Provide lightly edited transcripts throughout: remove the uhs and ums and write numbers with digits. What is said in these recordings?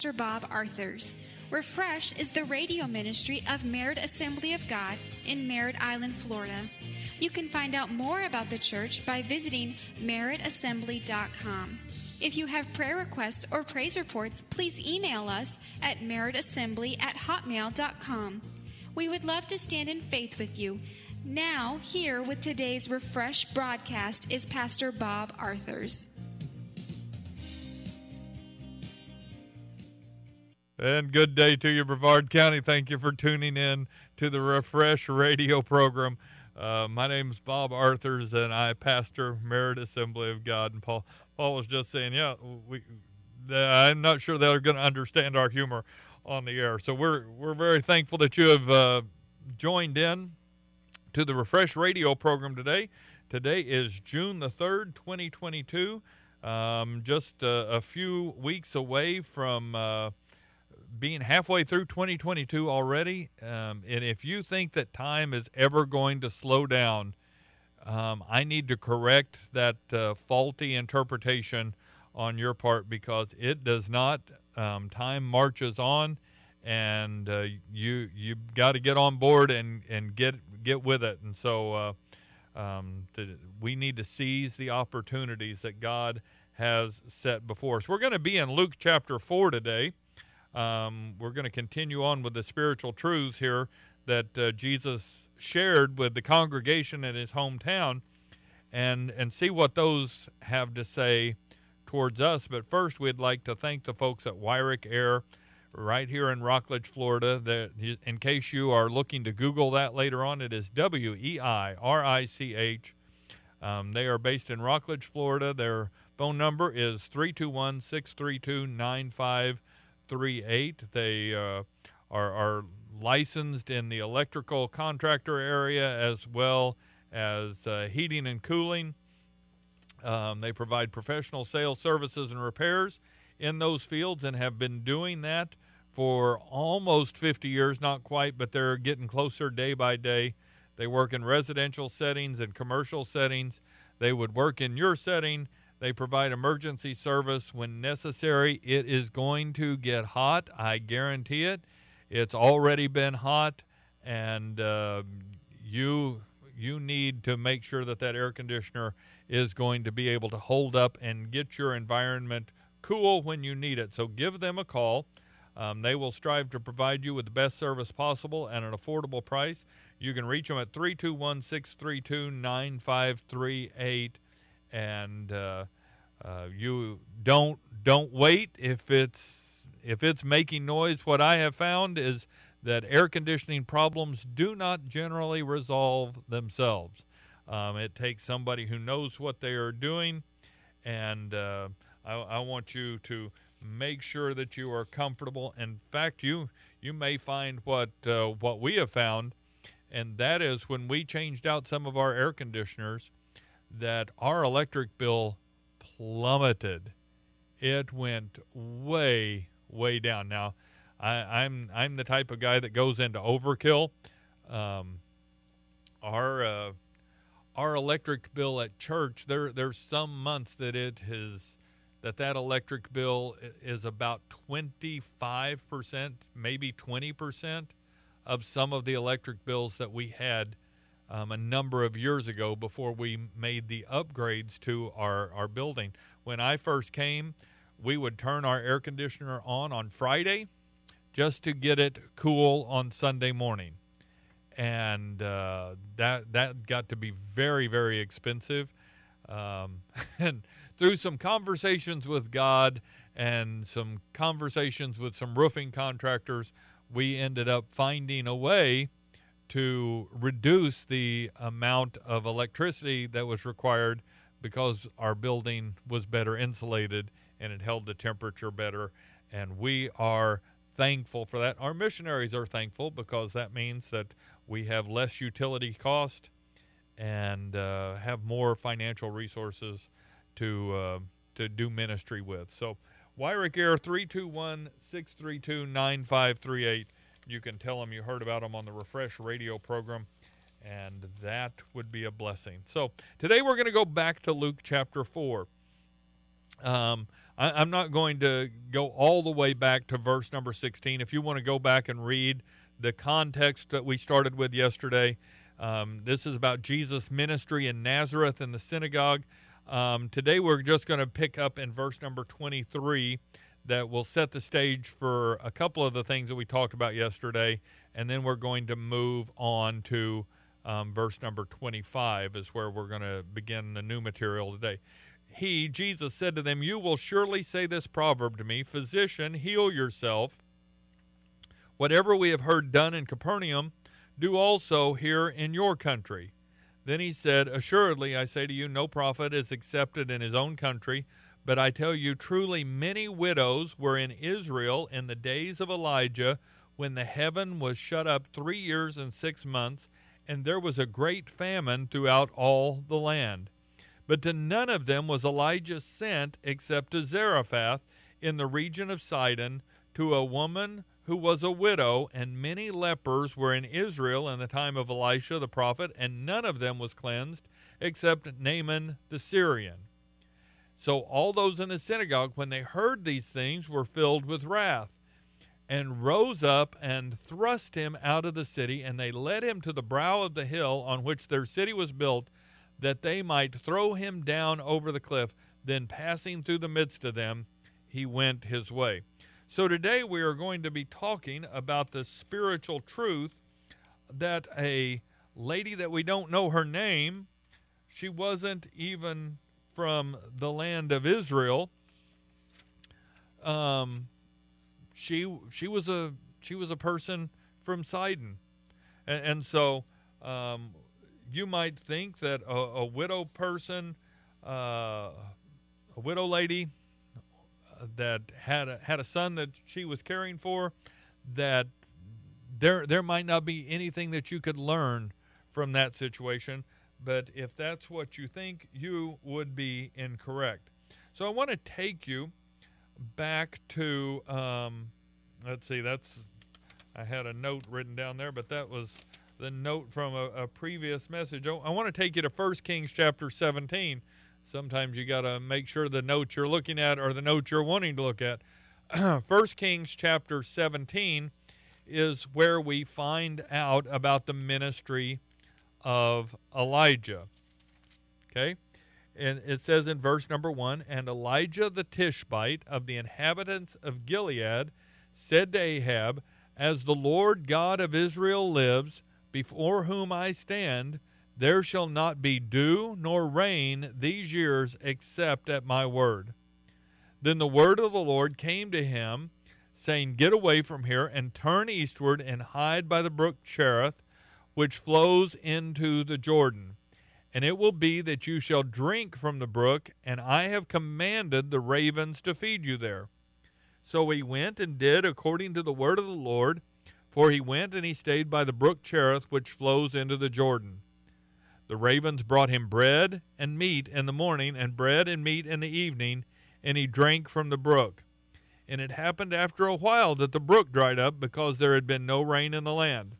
Pastor Bob Arthurs. Refresh is the radio ministry of Merritt Assembly of God in Merritt Island, Florida. You can find out more about the church by visiting merrittassembly.com. If you have prayer requests or praise reports, please email us at merrittassembly@hotmail.com. We would love to stand in faith with you. Now, here with today's Refresh broadcast is Pastor Bob Arthurs. And good day to you, Brevard County. Thank you for tuning in to the Refresh radio program. My name is Bob Arthurs, and I pastor Merritt Assembly of God. And Paul was just saying, I'm not sure they're going to understand our humor on the air. So we're very thankful that you have joined in to the Refresh radio program today. Today is June the 3rd, 2022. Just a few weeks away from being halfway through 2022 already, and if you think that time is ever going to slow down, I need to correct that faulty interpretation on your part, because it does not. Time marches on, and you've got to get on board and get with it. And so we need to seize the opportunities that God has set before us. We're going to be in Luke chapter 4 today. We're going to continue on with the spiritual truths here that Jesus shared with the congregation in his hometown, and see what those have to say towards us. But first, we'd like to thank the folks at Wyrick Air right here in Rockledge, Florida. In case you are looking to Google that later on, it is WEIRICH. They are based in Rockledge, Florida. Their phone number is 321-632-9538. They are licensed in the electrical contractor area as well as heating and cooling. They provide professional sales services and repairs in those fields, and have been doing that for almost 50 years, not quite, but they're getting closer day by day. They work in residential settings and commercial settings. They would work in your setting. They provide emergency service when necessary. It is going to get hot, I guarantee it. It's already been hot, and you need to make sure that air conditioner is going to be able to hold up and get your environment cool when you need it. So give them a call. They will strive to provide you with the best service possible at an affordable price. You can reach them at 321-632-9538. And you don't wait if it's making noise. What I have found is that air conditioning problems do not generally resolve themselves. It takes somebody who knows what they are doing, and I want you to make sure that you are comfortable. In fact, you may find what we have found, and that is when we changed out some of our air conditioners, that our electric bill plummeted. It went way, way down. Now, I'm the type of guy that goes into overkill. Our electric bill at church, there's some months that that electric bill is about 25%, maybe 20% of some of the electric bills that we had a number of years ago before we made the upgrades to our building. When I first came, we would turn our air conditioner on Friday just to get it cool on Sunday morning. And that got to be very, very expensive. And through some conversations with God and some conversations with some roofing contractors, we ended up finding a way to reduce the amount of electricity that was required, because our building was better insulated and it held the temperature better. And we are thankful for that. Our missionaries are thankful, because that means that we have less utility cost and have more financial resources to do ministry with. So Wyrick Air, 321-632-9538. You can tell them you heard about them on the Refresh radio program, and that would be a blessing. So today we're going to go back to Luke chapter 4. I'm not going to go all the way back to verse number 16. If you want to go back and read the context that we started with yesterday, this is about Jesus' ministry in Nazareth in the synagogue. Today we're just going to pick up in verse number 23 that will set the stage for a couple of the things that we talked about yesterday, and then we're going to move on to verse number 25 is where we're going to begin the new material today. He, Jesus, said to them, "You will surely say this proverb to me, 'Physician, heal yourself. Whatever we have heard done in Capernaum, do also here in your country.' Then he said, 'Assuredly, I say to you, no prophet is accepted in his own country. But I tell you, truly many widows were in Israel in the days of Elijah, when the heaven was shut up 3 years and 6 months, and there was a great famine throughout all the land. But to none of them was Elijah sent except to Zarephath in the region of Sidon, to a woman who was a widow, and many lepers were in Israel in the time of Elisha the prophet, and none of them was cleansed except Naaman the Syrian.' So all those in the synagogue, when they heard these things, were filled with wrath, and rose up and thrust him out of the city, and they led him to the brow of the hill on which their city was built, that they might throw him down over the cliff. Then passing through the midst of them, he went his way." So today we are going to be talking about the spiritual truth that a lady that we don't know her name, she wasn't even from the land of Israel. She was a person from Sidon, and so you might think that a widow person, a widow lady that had a son that she was caring for, that there might not be anything that you could learn from that situation. But if that's what you think, you would be incorrect. So I want to take you back to, let's see, I had a note written down there, but that was the note from a previous message. I want to take you to 1 Kings chapter 17. Sometimes you got to make sure the notes you're looking at are the notes you're wanting to look at. 1 Kings chapter 17 is where we find out about the ministry of Elijah. Okay? And it says in verse number 1, "And Elijah the Tishbite of the inhabitants of Gilead said to Ahab, 'As the Lord God of Israel lives, before whom I stand, there shall not be dew nor rain these years except at my word.' Then the word of the Lord came to him, saying, 'Get away from here and turn eastward and hide by the brook Cherith, which flows into the Jordan. And it will be that you shall drink from the brook, and I have commanded the ravens to feed you there.' So he went and did according to the word of the Lord, for he went and he stayed by the brook Cherith, which flows into the Jordan. The ravens brought him bread and meat in the morning, and bread and meat in the evening, and he drank from the brook. And it happened after a while that the brook dried up, because there had been no rain in the land.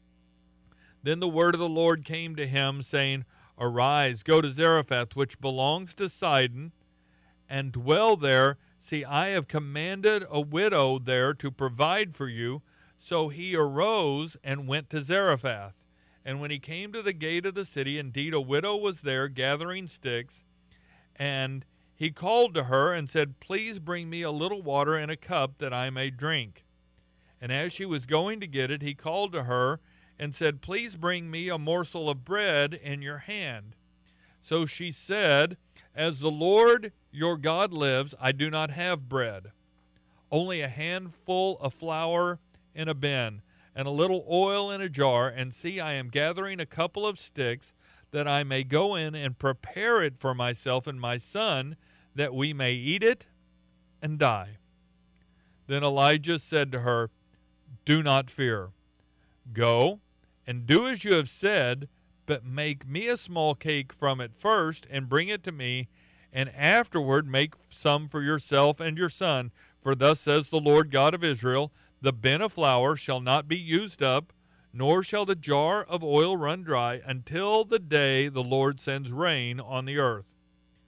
Then the word of the Lord came to him, saying, 'Arise, go to Zarephath, which belongs to Sidon, and dwell there. See, I have commanded a widow there to provide for you.' So he arose and went to Zarephath. And when he came to the gate of the city, indeed a widow was there gathering sticks. And he called to her and said, 'Please bring me a little water in a cup that I may drink.' And as she was going to get it, he called to her and said, 'Please bring me a morsel of bread in your hand.' So she said, 'As the Lord your God lives, I do not have bread, only a handful of flour in a bin, and a little oil in a jar. And see, I am gathering a couple of sticks, that I may go in and prepare it for myself and my son, that we may eat it and die.' Then Elijah said to her, 'Do not fear. Go and do as you have said, but make me a small cake from it first, and bring it to me, and afterward make some for yourself and your son. For thus says the Lord God of Israel, the bin of flour shall not be used up, nor shall the jar of oil run dry, until the day the Lord sends rain on the earth.'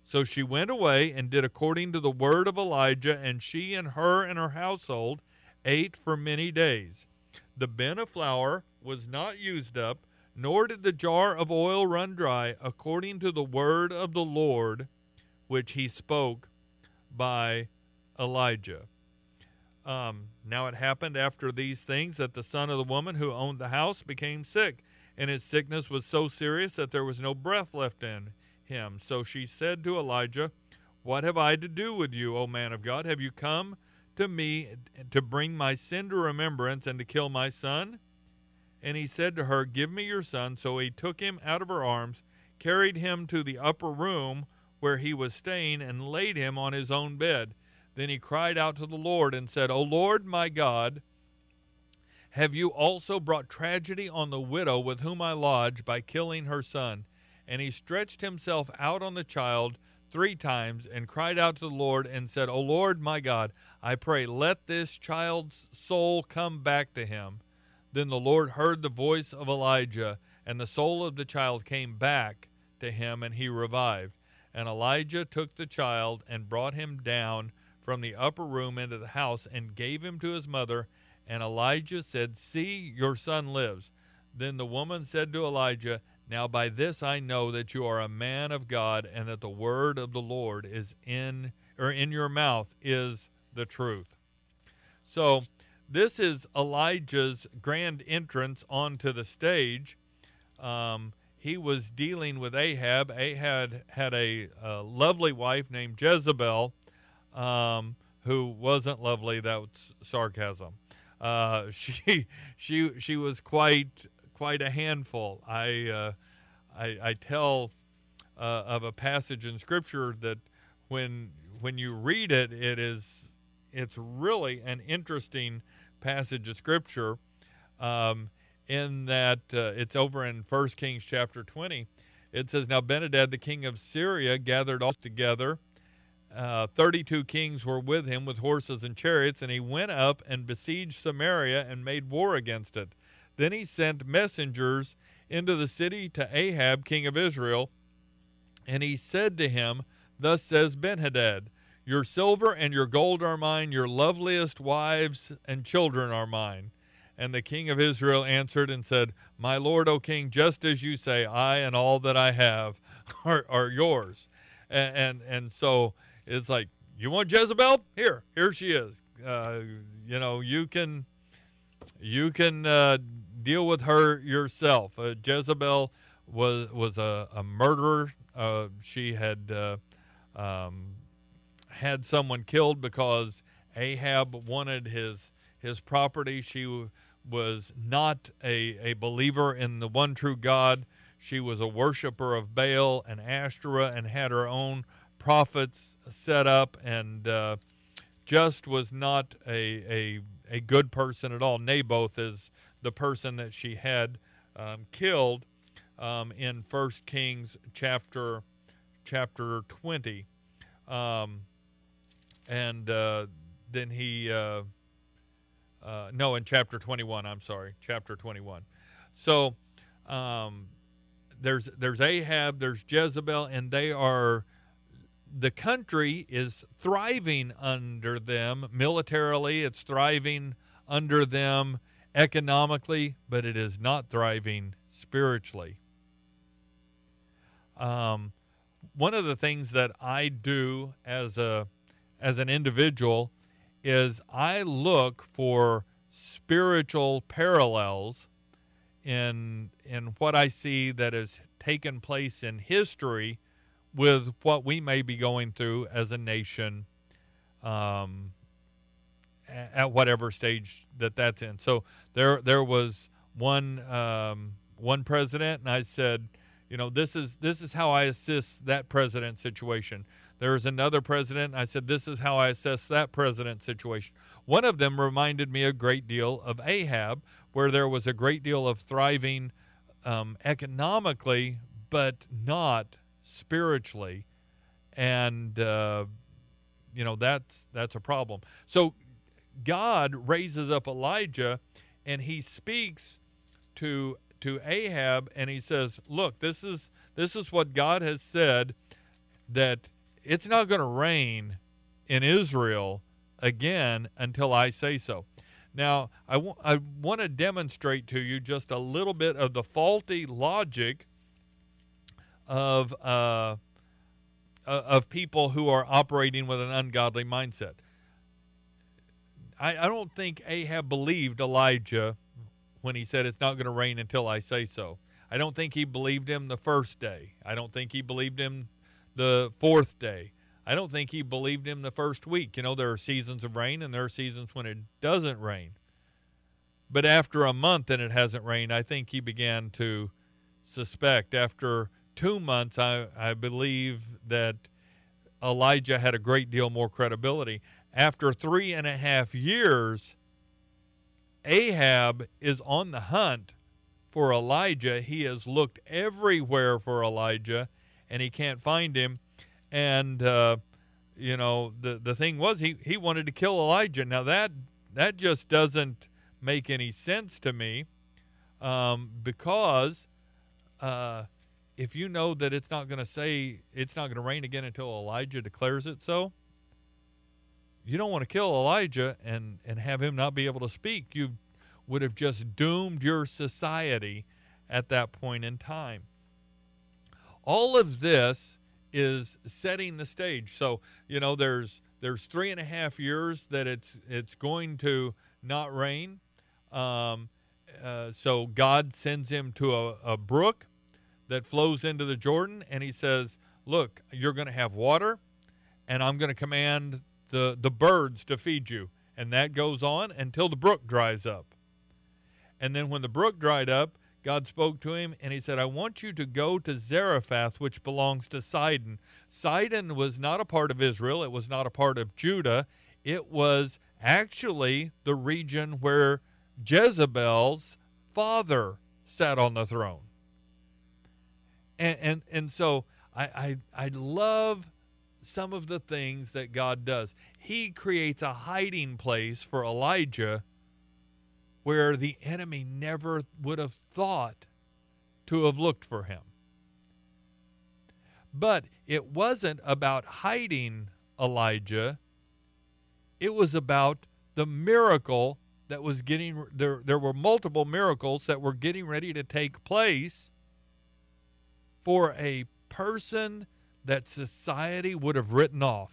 So she went away and did according to the word of Elijah, and she and her household ate for many days. The bin of flour was not used up, nor did the jar of oil run dry, according to the word of the Lord, which he spoke by Elijah. Now it happened after these things that the son of the woman who owned the house became sick, and his sickness was so serious that there was no breath left in him. So she said to Elijah, "What have I to do with you, O man of God? Have you come to me to bring my sin to remembrance and to kill my son?" And he said to her, "Give me your son." So he took him out of her arms, carried him to the upper room where he was staying, and laid him on his own bed. Then he cried out to the Lord and said, "O Lord my God, have you also brought tragedy on the widow with whom I lodge by killing her son?" And he stretched himself out on the child 3 times and cried out to the Lord and said, "O Lord my God, I pray, let this child's soul come back to him." Then the Lord heard the voice of Elijah, and the soul of the child came back to him, and he revived. And Elijah took the child and brought him down from the upper room into the house and gave him to his mother. And Elijah said, "See, your son lives." Then the woman said to Elijah, "Now by this I know that you are a man of God, and that the word of the Lord is in your mouth is the truth." So this is Elijah's grand entrance onto the stage. He was dealing with Ahab. Ahab had a lovely wife named Jezebel, who wasn't lovely. That's sarcasm. She was quite a handful. I tell of a passage in Scripture that when you read it, it's really an interesting passage of Scripture. In that it's over in 1 Kings chapter 20. It says, "Now Benhadad the king of Syria gathered all together. 32 kings were with him with horses and chariots, and he went up and besieged Samaria and made war against it. Then he sent messengers into the city to Ahab, king of Israel, and he said to him, 'Thus says Benhadad, your silver and your gold are mine, your loveliest wives and children are mine.' And the king of Israel answered and said, 'My lord, O king, just as you say, I and all that I have are yours.'" And so it's like, you want Jezebel? Here she is. You can deal with her yourself. Jezebel was a murderer. She had had someone killed because Ahab wanted his property. She was not a believer in the one true God. She was a worshiper of Baal and Ashtoreth and had her own prophets set up, and just was not a good person at all. Naboth is the person that she had killed in 1 Kings chapter 20. Then he... in chapter 21, I'm sorry, chapter 21. So there's Ahab, there's Jezebel, and the country is thriving under them militarily, it's thriving under them economically, but it is not thriving spiritually. One of the things that I do as an individual is I look for spiritual parallels in what I see that has taken place in history with what we may be going through as a nation at whatever stage that's in. So there was one president, and I said, this is how I assess that president situation. There's another president, and I said, this is how I assess that president situation. One of them reminded me a great deal of Ahab, where there was a great deal of thriving economically, but not spiritually. And, that's a problem. So God raises up Elijah, and he speaks to Ahab, and he says, look, this is what God has said, that it's not going to rain in Israel again until I say so. Now, I want to demonstrate to you just a little bit of the faulty logic of people who are operating with an ungodly mindset. I don't think Ahab believed Elijah when he said it's not going to rain until I say so. I don't think he believed him the first day. I don't think he believed him the fourth day. I don't think he believed him the first week. You know, there are seasons of rain and there are seasons when it doesn't rain. But after a month and it hasn't rained, I think he began to suspect. After 2 months, I believe that Elijah had a great deal more credibility. After 3.5 years, Ahab is on the hunt for Elijah. He has looked everywhere for Elijah, and he can't find him. And, the thing was, he wanted to kill Elijah. Now, that just doesn't make any sense to me, because if you know that it's not going to rain again until Elijah declares it so, you don't want to kill Elijah and have him not be able to speak. You would have just doomed your society at that point in time. All of this is setting the stage. So, there's 3.5 years that it's going to not rain. So God sends him to a brook that flows into the Jordan, and he says, look, you're going to have water, and I'm going to command the birds to feed you. And that goes on until the brook dries up. And then when the brook dried up, God spoke to him, and he said, I want you to go to Zarephath, which belongs to Sidon. Sidon was not a part of Israel. It was not a part of Judah. It was actually the region where Jezebel's father sat on the throne. And so I love some of the things that God does. He creates a hiding place for Elijah where the enemy never would have thought to have looked for him. But it wasn't about hiding Elijah. It was about the miracle that was there were multiple miracles that were getting ready to take place for a person that society would have written off.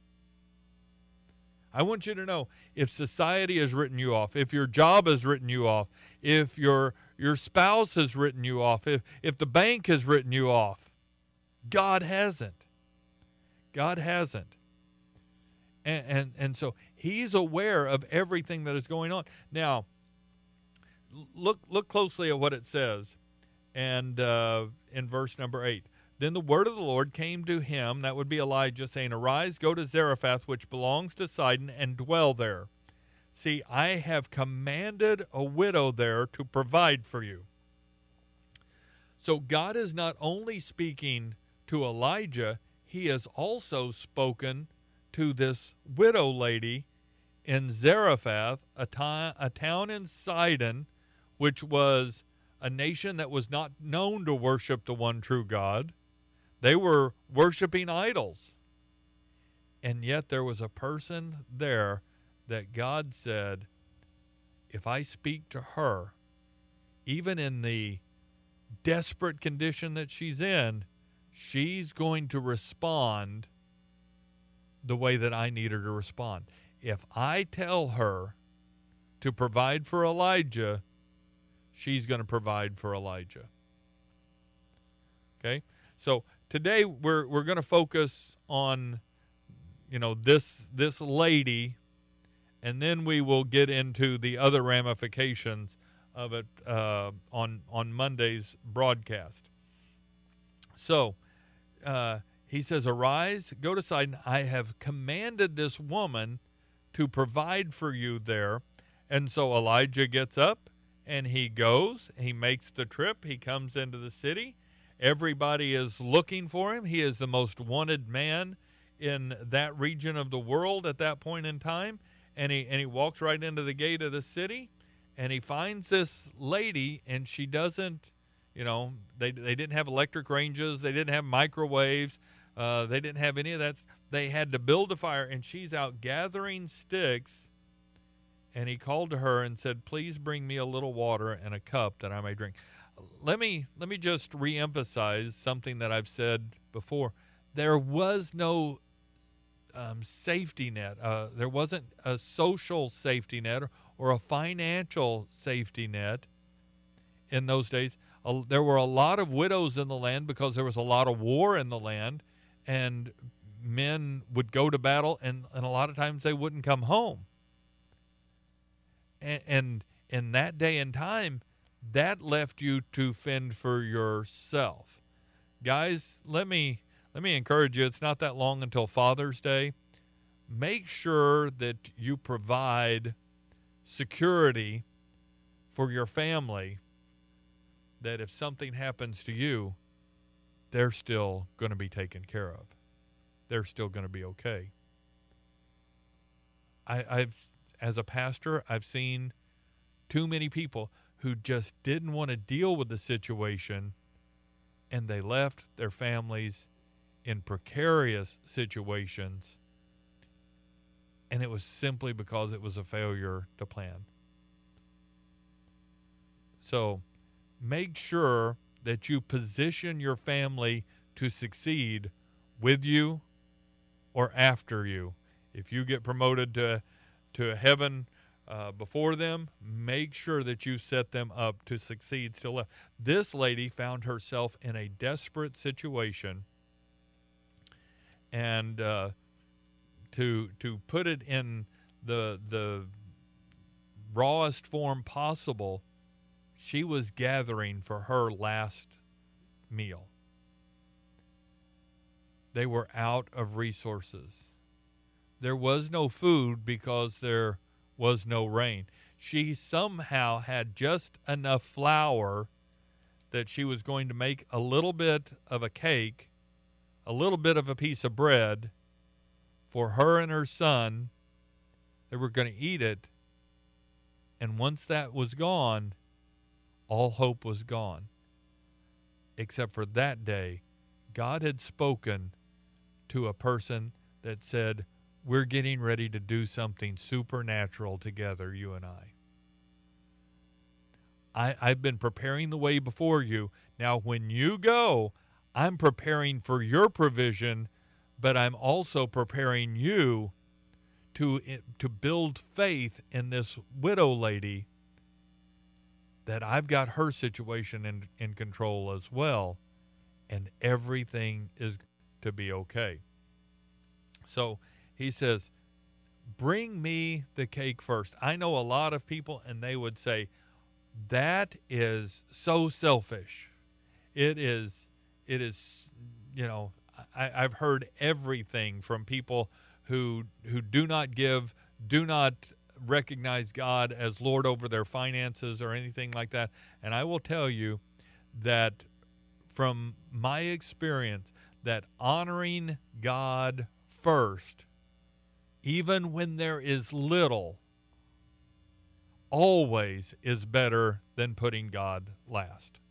I want you to know, if society has written you off, if your job has written you off, if your spouse has written you off, if the bank has written you off, God hasn't. God hasn't. And so he's aware of everything that is going on. Now, look closely at what it says, and in verse number 8. Then the word of the Lord came to him, that would be Elijah, saying, Arise, go to Zarephath, which belongs to Sidon, and dwell there. See, I have commanded a widow there to provide for you. So God is not only speaking to Elijah, he has also spoken to this widow lady in Zarephath, a town in Sidon, which was a nation that was not known to worship the one true God. They were worshiping idols. And yet there was a person there that God said, if I speak to her, even in the desperate condition that she's in, she's going to respond the way that I need her to respond. If I tell her to provide for Elijah, she's going to provide for Elijah. Okay? So today we're going to focus on, this lady, and then we will get into the other ramifications of it on Monday's broadcast. So he says, Arise, go to Sidon. I have commanded this woman to provide for you there. And so Elijah gets up and he goes. He makes the trip. He comes into the city. Everybody is looking for him. He is the most wanted man in that region of the world at that point in time. And he walks right into the gate of the city, and he finds this lady, and she doesn't, they didn't have electric ranges. They didn't have microwaves. They didn't have any of that. they had to build a fire, and she's out gathering sticks. And he called to her and said, "Please bring me a little water and a cup that I may drink." Let me just reemphasize something that I've said before. There was no safety net. There wasn't a social safety net or a financial safety net in those days. There were a lot of widows in the land because there was a lot of war in the land, and men would go to battle, and a lot of times they wouldn't come home. And in that day and time, that left you to fend for yourself. Guys, let me encourage you. It's not that long until Father's Day. Make sure that you provide security for your family, that if something happens to you, they're still going to be taken care of. They're still going to be okay. As a pastor, I've seen too many people who just didn't want to deal with the situation, and they left their families in precarious situations, and it was simply because it was a failure to plan. So make sure that you position your family to succeed with you or after you. If you get promoted to heaven before them, make sure that you set them up to succeed still. This lady found herself in a desperate situation, and to put it in the rawest form possible, she was gathering for her last meal. They were out of resources. There was no food because there was no rain. She somehow had just enough flour that she was going to make a little bit of a cake, a little bit of a piece of bread for her and her son. They were going to eat it. And once that was gone, all hope was gone. Except for that day, God had spoken to a person that said, "We're getting ready to do something supernatural together, you and I. I've been preparing the way before you. Now, when you go, I'm preparing for your provision, but I'm also preparing you to build faith in this widow lady, that I've got her situation in control as well, and everything is to be okay." So he says, "Bring me the cake first." I know a lot of people, and they would say, that is so selfish. It is, I've heard everything from people who do not give, do not recognize God as Lord over their finances or anything like that. And I will tell you that from my experience, that honoring God first, even when there is little, always is better than putting God last.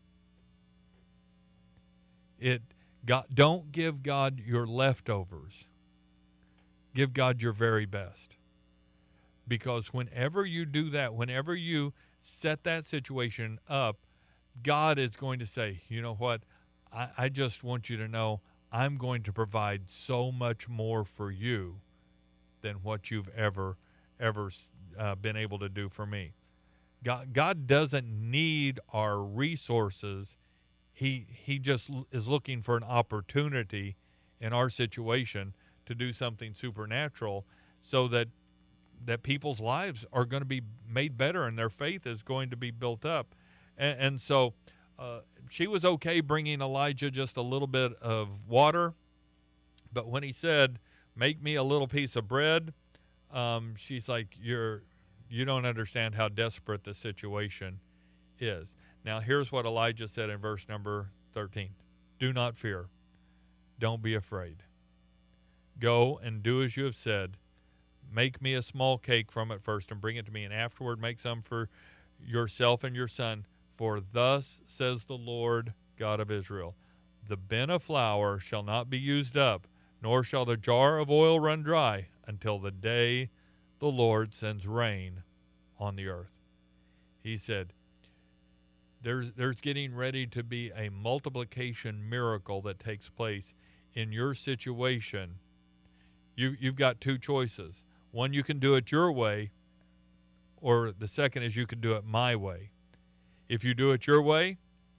Don't give God your leftovers. Give God your very best. Because whenever you do that, whenever you set that situation up, God is going to say, "You know what? I just want you to know I'm going to provide so much more for you than what you've ever been able to do for me." God doesn't need our resources. He just is looking for an opportunity in our situation to do something supernatural, so that people's lives are going to be made better and their faith is going to be built up. And so she was okay bringing Elijah just a little bit of water, but when he said, "Make me a little piece of bread," she's like, you don't understand how desperate the situation is. Now, here's what Elijah said in verse number 13. "Do not fear. Don't be afraid. Go and do as you have said. Make me a small cake from it first and bring it to me, and afterward make some for yourself and your son. For thus says the Lord God of Israel, the bin of flour shall not be used up nor shall the jar of oil run dry until the day the Lord sends rain on the earth. He said, there's getting ready to be a multiplication miracle that takes place in your situation. You've got two choices. One, you can do it your way, or the second is you can do it my way. If you do it your way,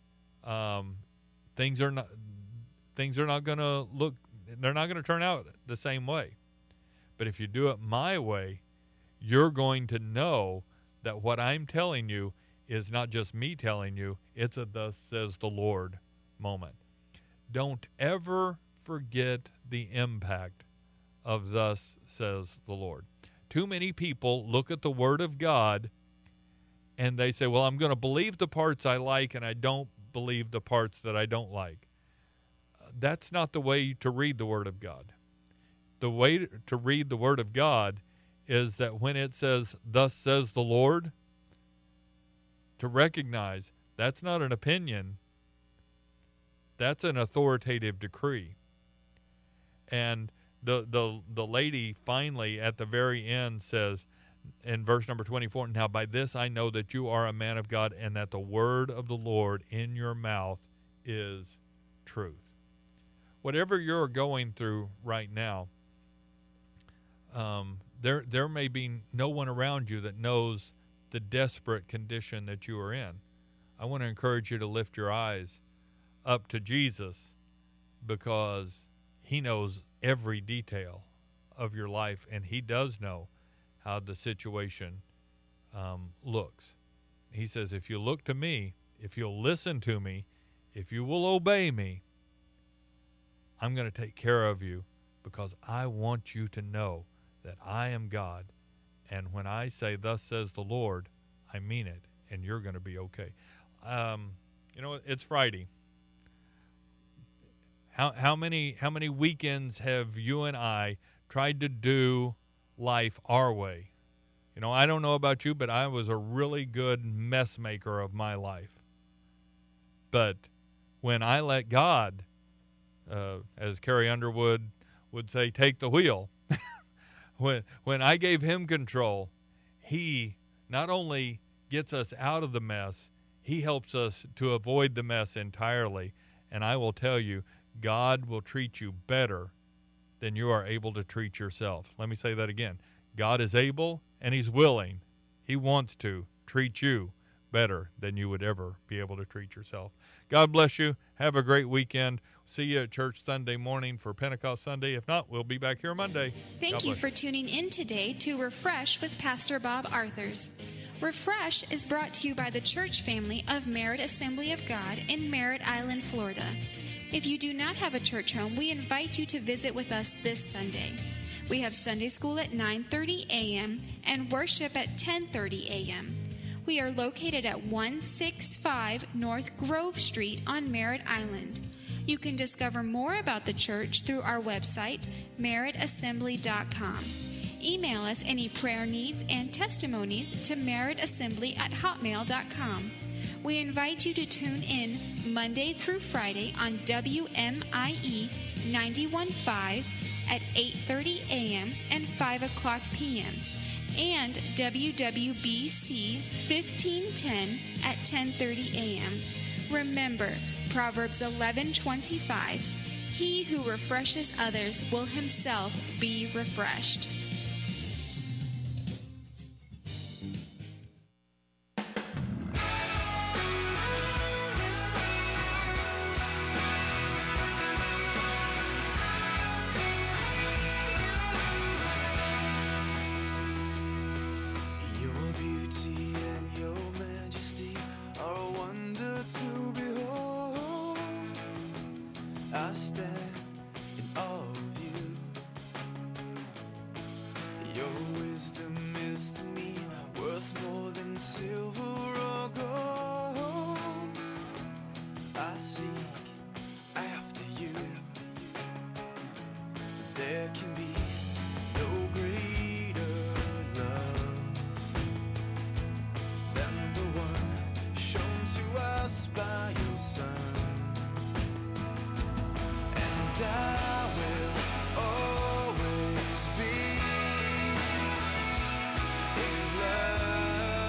things are not going to look, they're not going to turn out the same way. But if you do it my way, you're going to know that what I'm telling you is not just me telling you, it's a thus says the Lord moment. Don't ever forget the impact of thus says the Lord. Too many people look at the Word of God and they say, well, I'm going to believe the parts I like and I don't believe the parts that I don't like. That's not the way to read the Word of God. The way to read the Word of God is that when it says, thus says the Lord, to recognize that's not an opinion, that's an authoritative decree. And the lady finally at the very end says in verse number 24, now by this I know that you are a man of God and that the word of the Lord in your mouth is truth. Whatever you're going through right now, there may be no one around you that knows the desperate condition that you are in. I want to encourage you to lift your eyes up to Jesus, because he knows every detail of your life, and he does know how the situation looks. He says, if you look to me, if you'll listen to me, if you will obey me, I'm going to take care of you, because I want you to know that I am God. And when I say, thus says the Lord, I mean it, and you're going to be okay. It's Friday. How many weekends have you and I tried to do life our way? I don't know about you, but I was a really good mess maker of my life. But when I let God, as Carrie Underwood would say, take the wheel, when I gave him control, he not only gets us out of the mess, he helps us to avoid the mess entirely. And I will tell you, God will treat you better than you are able to treat yourself. Let me say that again. God is able and he's willing. He wants to treat you better than you would ever be able to treat yourself. God bless you. Have a great weekend. See you at church Sunday morning for Pentecost Sunday. If not, we'll be back here Monday. Thank you for tuning in today to Refresh with Pastor Bob Arthurs. Refresh is brought to you by the church family of Merritt Assembly of God in Merritt Island, Florida. If you do not have a church home, we invite you to visit with us this Sunday. We have Sunday school at 9:30 a.m. and worship at 10:30 a.m. We are located at 165 North Grove Street on Merritt Island. You can discover more about the church through our website, merrittassembly.com. Email us any prayer needs and testimonies to merrittassembly@hotmail.com. We invite you to tune in Monday through Friday on WMIE 91.5 at 8:30 a.m. and 5 o'clock p.m. and WWBC 1510 at 10:30 a.m. Remember, Proverbs 11:25, he who refreshes others will himself be refreshed. I stand in awe of you. Your wisdom is to me worth more than silver or gold. I seek after you. There can be no greater love than the one shown to us by your Son. And